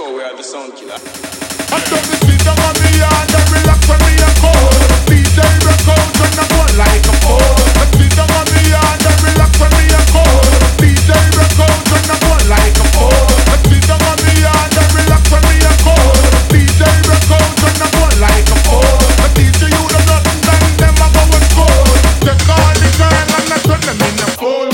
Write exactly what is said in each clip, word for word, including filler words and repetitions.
know we are the sound killer. I don't the street of the yard and relax when me a cold. D J record when I go like a fool. The street of the yard and relax when me a cold. D J record when I go like a fool. The street of the yard and relax when me a cold. D J record when I go like a fool. The D J you the nothing done them a go and cold. Take all the girl and I turn them in a fool.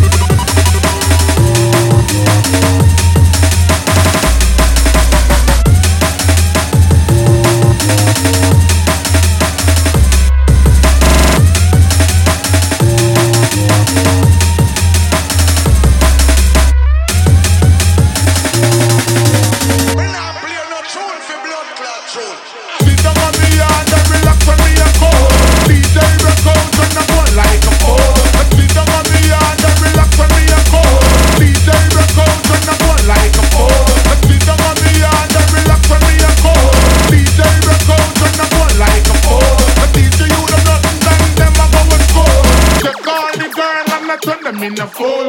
In a fool.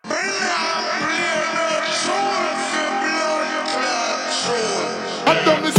I don't